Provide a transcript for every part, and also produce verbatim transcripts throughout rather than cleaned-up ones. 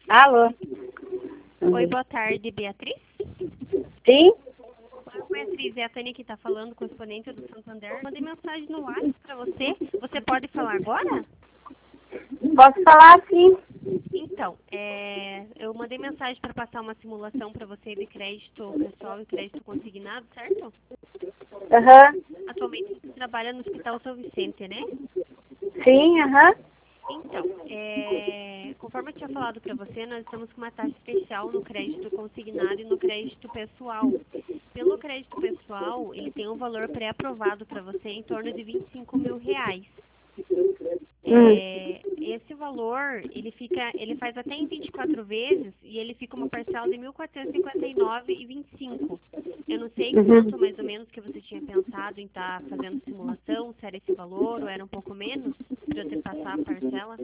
Alô? Oi, boa tarde, Beatriz. Sim? Oi, Beatriz, é a Tânia que está falando, correspondente do Santander. Mandei mensagem no WhatsApp para você. Você pode falar agora? Posso falar sim? Então, é, eu mandei mensagem para passar uma simulação para você de crédito pessoal e crédito consignado, certo? Aham. Atualmente você trabalha no Hospital São Vicente, né? Sim, aham. Então, é, conforme eu tinha falado para você, nós estamos com uma taxa especial no crédito consignado e no crédito pessoal. Pelo crédito pessoal, ele tem um valor pré-aprovado para você em torno de vinte e cinco mil reais. Hum. É, esse valor, ele fica, ele faz até em vinte e quatro vezes e ele fica uma parcela de mil quatrocentos e cinquenta e nove reais e vinte e cinco. Eu não sei quanto Uhum. mais ou menos que você tinha pensado em estar fazendo simulação, se era esse valor ou era um pouco menos, para eu te passar a parcela,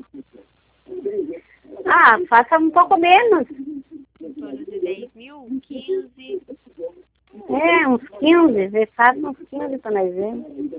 Ah, faça um pouco menos. em torno de dez mil, quinze. É, uns quinze. Vê, faça uns quinze pra nós ver.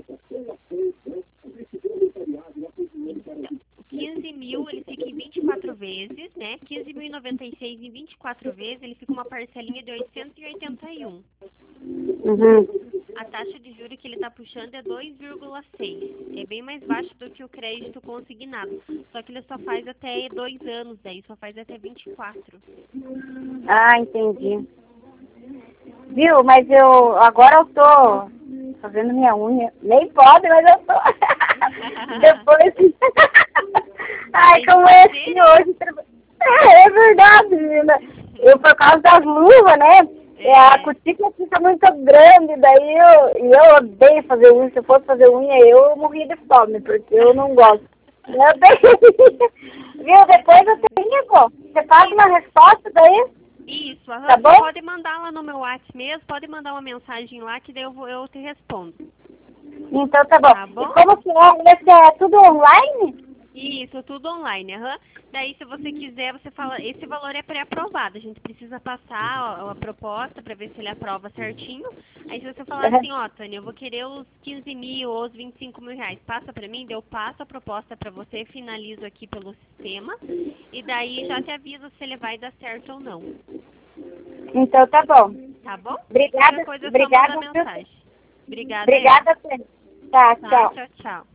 quinze mil, ele fica em vinte e quatro vezes, né? quinze mil e noventa e seis em vinte e quatro vezes, ele fica uma parcelinha de oitocentos e oitenta e um. Uhum. A taxa de juros que ele está puxando é dois vírgula seis. É bem mais baixo do que o crédito consignado. Só que ele só faz até dois anos, daí só faz até vinte e quatro. Ah, entendi. Viu, mas eu, agora eu tô fazendo minha unha. Nem pode, mas eu tô. Depois. Ai, Tem que como é fazer, assim né? hoje? É, é verdade, menina. Eu, por causa das luvas, né? É, a É, cutícula fica muito grande, daí eu, e eu odeio fazer unha. Se eu fosse fazer unha, eu morria de fome, porque eu não gosto. Eu tenho. Viu, é, tem depois que eu fazer. tenho, pô. Você faz Isso, uma resposta daí, isso. tá Aham, você bom? pode mandar lá no meu WhatsApp mesmo, pode mandar uma mensagem lá que daí eu, vou, eu te respondo. Então tá Tá bom. E bom? como que é? Esse é tudo online? Isso, tudo online, aham. Daí, se você quiser, você fala, esse valor é pré-aprovado. A gente precisa passar a, a proposta para ver se ele aprova certinho. Aí, se você falar assim, ó, Tânia, eu vou querer os quinze mil ou os vinte e cinco mil reais, passa para mim, daí eu passo a proposta para você, finalizo aqui pelo sistema. E daí já te aviso se ele vai dar certo ou não. Então tá bom. Tá bom? Qualquer Obrigada, coisa, só manda obrigada, viu? mensagem. Obrigada eu. Obrigada, Tânia. Tá, Tá? tchau. Tchau, tchau.